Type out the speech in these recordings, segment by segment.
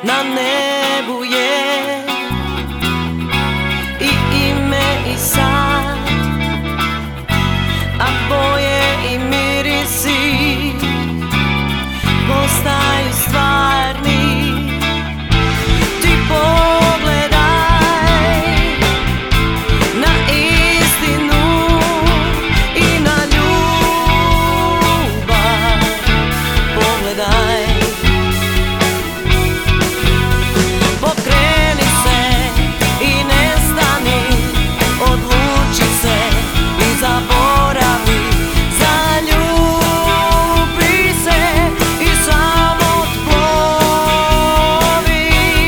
na nebu je i ime i sad, a boje i mirisi postaju stvarni. Ti pogledaj na istinu i na ljubav, pogledaj. Pokreni se i nestani, odluči se i zaboravi, zaljubi se i samo otplovi.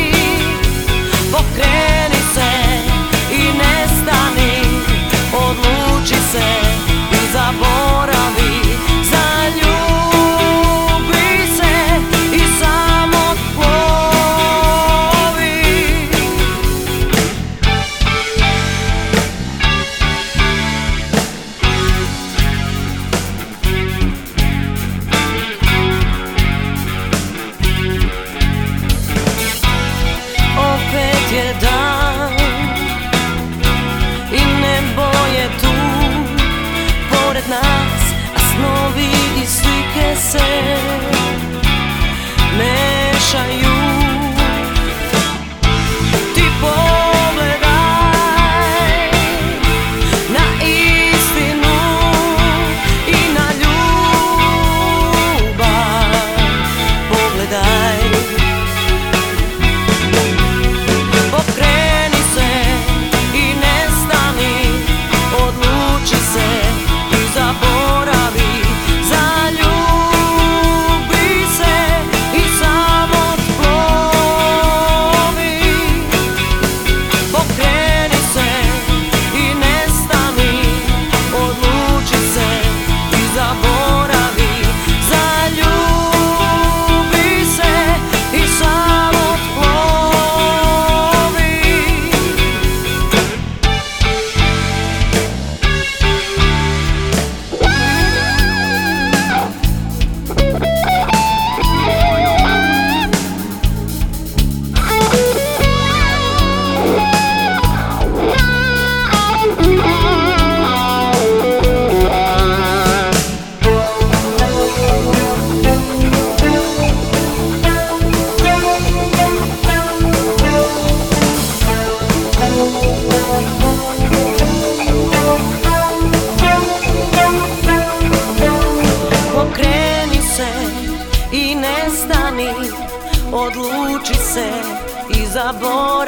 Pokreni se i nestani, odluči se i zaboravi, zaljubi se i samo otplovi. Opet je dan i nebo je tu pored nas, a snovi i slike se mešaju. Ti pogledaj na istinu i na ljubav, pogledaj. Pokreni se i nestani, odluči se i zaboravi, zaljubi se i samo otplovi. Pokreni se i nestani, odluči se i zaboravi, zaljubi se i samo otplovi. Pokreni se i nestani, odluči se i zaboravi.